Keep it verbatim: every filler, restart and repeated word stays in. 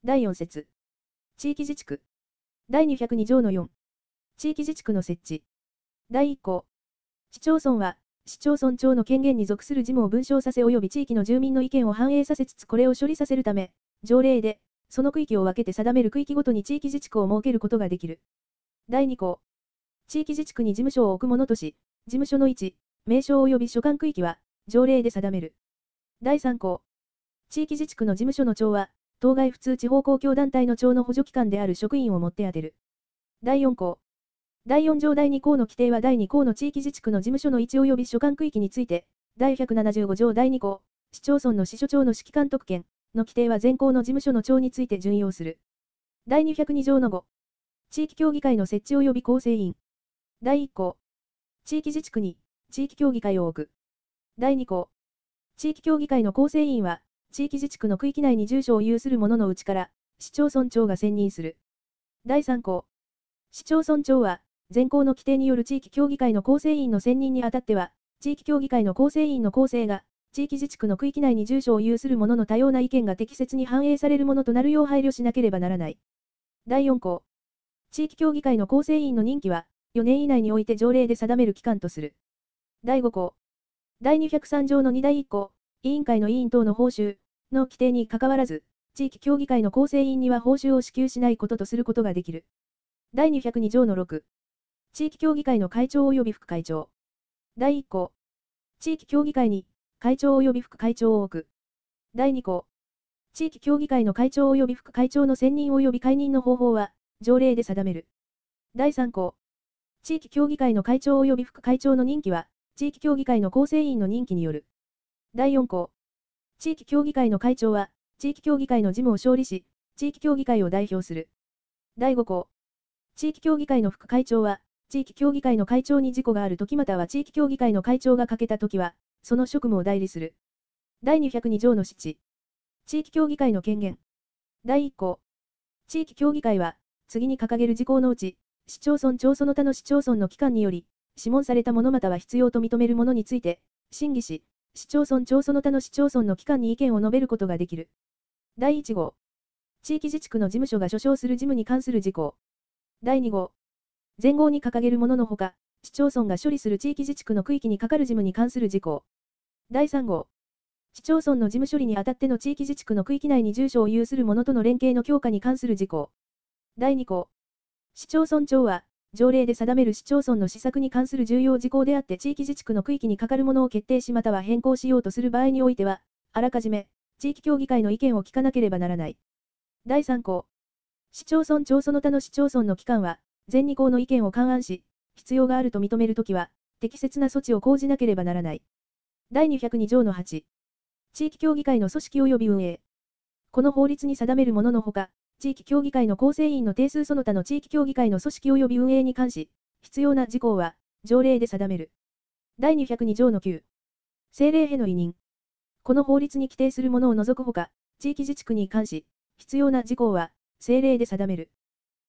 だいよん節。地域自治区。だいにひゃくに条のよん。地域自治区の設置。だいいっ項。市町村は、市町村長の権限に属する事務を分掌させ及び地域の住民の意見を反映させつつこれを処理させるため、条例で、その区域を分けて定める区域ごとに地域自治区を設けることができる。だいに項。地域自治区に事務所を置くものとし、事務所の位置、名称及び所管区域は、条例で定める。だいさん項。地域自治区の事務所の長は、当該普通地方公共団体の長の補助機関である職員をもって当てる。だいよん項。だいよん条だいに項の規定はだいに項の地域自治区の事務所の位置及び所管区域について、だいひゃくななじゅうご条だいに項、市町村の支所長の指揮監督権の規定は全項の事務所の長について準用する。だいにひゃくに条のご。地域協議会の設置及び構成員。だいいっ項。地域自治区に地域協議会を置く。だいに項。地域協議会の構成員は、地域自治区の区域内に住所を有する者のうちから、市町村長が選任する。だいさん項。市町村長は、現行の規定による地域協議会の構成員の選任にあたっては、地域協議会の構成員の構成が、地域自治区の区域内に住所を有する者の多様な意見が適切に反映されるものとなるよう配慮しなければならない。だいよん項。地域協議会の構成員の任期は、よねん以内において条例で定める期間とする。だいご項。だいにひゃくさん条のにだいいっ項、委員会の委員等の報酬の規定にかかわらず、地域協議会の構成員には報酬を支給しないこととすることができる。だいにひゃくに条のろく。地域協議会の会長及び副会長。だいいっ項。地域協議会に会長及び副会長を置く。だいに項。地域協議会の会長及び副会長の選任及び解任の方法は、条例で定める。だいさん項。地域協議会の会長及び副会長の任期は、地域協議会の構成員の任期による。だいよん項。地域協議会の会長は、地域協議会の事務を勝利し、地域協議会を代表する。だいご項。地域協議会の副会長は、地域協議会の会長に事故があるときまたは地域協議会の会長が欠けたときは、その職務を代理する。だいにひゃくに条のしち。地域協議会の権限。だいいっ項。地域協議会は、次に掲げる事項のうち、市町村長その他の市町村の機関により、諮問されたものまたは必要と認めるものについて、審議し、市町村長その他の市町村の機関に意見を述べることができる。だいいち号。地域自治区の事務所が所掌する事務に関する事項。だいに号。前号に掲げるもののほか、市町村が処理する地域自治区の区域に係る事務に関する事項。だいさん号。市町村の事務処理にあたっての地域自治区の区域内に住所を有する者との連携の強化に関する事項。だいに項。市町村長は、条例で定める市町村の施策に関する重要事項であって地域自治区の区域に係るものを決定しまたは変更しようとする場合においては、あらかじめ、地域協議会の意見を聞かなければならない。だいさん項。市町村長その他の市町村の機関は、前に項の意見を勘案し、必要があると認めるときは、適切な措置を講じなければならない。だいにひゃくに条のはち。地域協議会の組織及び運営。この法律に定めるもののほか、地域協議会の構成員の定数その他の地域協議会の組織及び運営に関し、必要な事項は、条例で定める。だいにひゃくに条のきゅう。政令への委任。この法律に規定するものを除くほか、地域自治区に関し、必要な事項は、政令で定める。